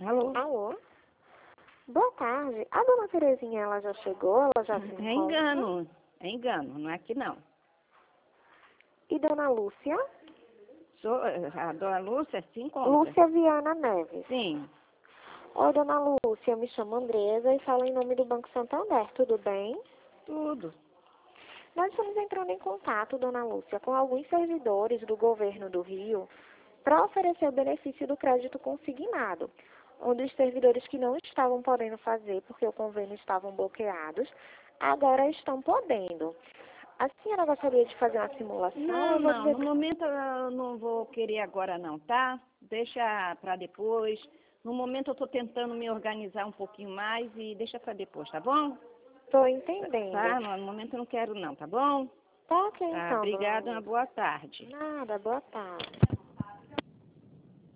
Alô? Alô? Boa tarde. A dona Terezinha, ela já chegou? Ela já se encontra? É engano, não é aqui não. E dona Lúcia? A dona Lúcia se encontra. Lúcia Viana Neves. Sim, Oi, dona Lúcia, eu me chamo Andresa e falo em nome do Banco Santander, tudo bem? tudo. Nós estamos entrando em contato, dona Lúcia, com alguns servidores do governo do Rio para oferecer o benefício do crédito consignado. Um dos servidores que não estavam podendo fazer porque o convênio estavam bloqueados, agora estão podendo. A senhora gostaria de fazer uma simulação? Não, Eu vou não, dizer no momento eu não vou querer agora não, tá? Deixa para depois. No momento eu estou tentando me organizar um pouquinho mais e deixa para depois, tá bom? estou entendendo. Tá, no momento eu não quero não, tá bom? Tá ok, Tá, então, dona obrigada, uma Lúcia. boa tarde. Nada, boa tarde.